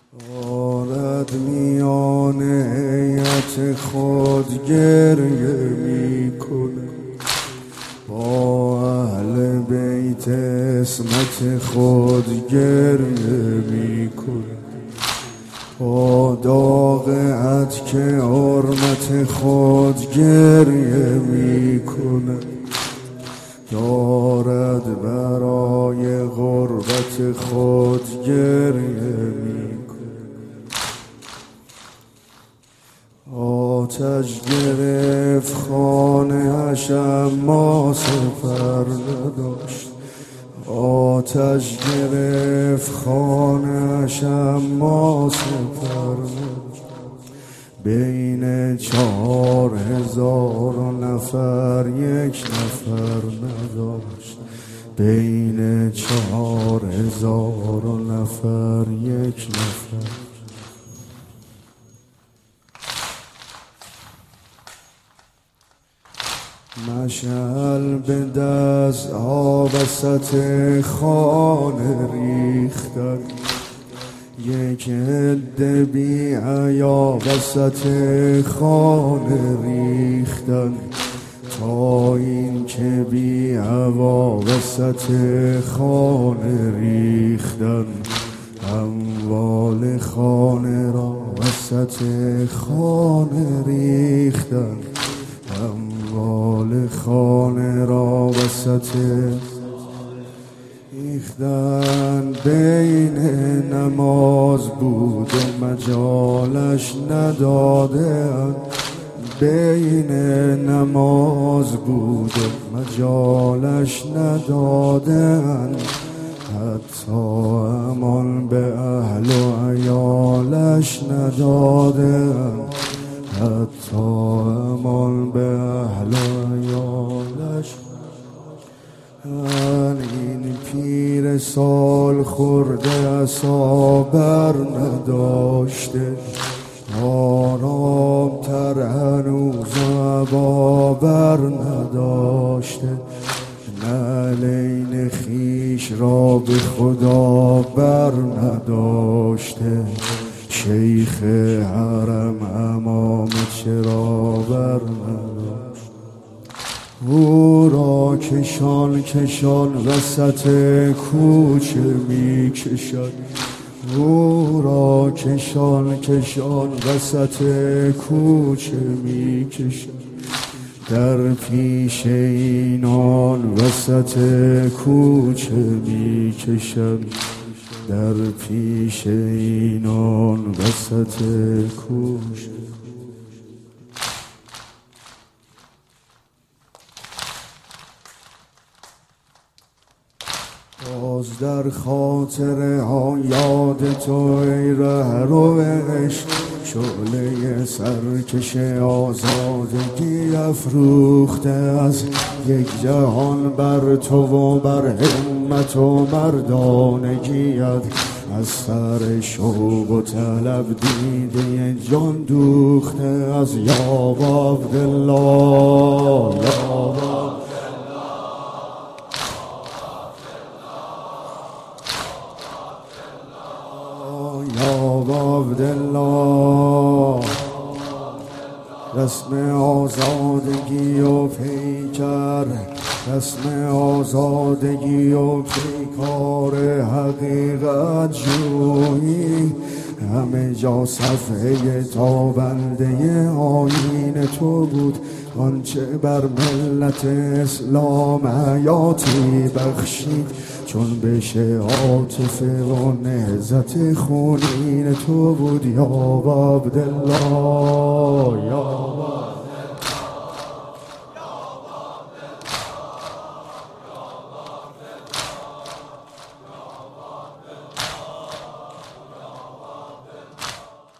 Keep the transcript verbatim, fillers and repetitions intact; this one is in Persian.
آرد میان هیئت خود گریه میکنه، با اهل بیت عصمت خود گریه میکنه، با داغ عتک حرمت خود گریه میکنه، دارد برای غربت خود گریه میکنه. آتش گرفت خانه اش اما سپر نداشت، آتش گرفت خانه اش اما سپر نداشت، بین چهار هزار نفر یک نفر نداشت، بین چهار هزار نفر یک نفر. مشعل به دست ها وسط خانه ریختن، یک عده بی حیا وسط خانه ریختن، تا این که بی هوا وسط خانه ریختن، اموال خانه را وسط خانه ریختن، اموال خانه را وسط ریختن. بین نماز بود و مجالش ندادن، بین نماز بود و مجالش ندادن، حتی امان به اهل و عیالش ندادن، حتی امان به اهل و عیالش. این پیر سال خورده عصا بر نداشته، آرام تر هنوز عبا بر نداشته، نعلین خویش را به خدا بر نداشته، شیخ حرم امام چرا بر نداشت. او را کشان کشان وسط کوچه می کشد، او را کشان کشان وسط کوچه می کشد، در پیش اینان وسط کوچه می کشد، در پیش اینان وسط کوچه. باز در خاطر ها یاد تو ای رهرو عشق، شعله سرکش آزادگی افروخته از یک جهان بر تو و بر همت و مردانگیت، از سر شوق و طلب دیده جان دوخته از یا عبدالله، یا عبدالله. رسم آزادگی و پیکر، رسم آزادگی و پیکار حقیقت جویی، همه جا صفحه تابنده آیین تو بود، آنچه بر ملت اسلام حیاتی بخشید، چون بشه عاطفه و نهضت خونین تو بود یا عبدالله، یا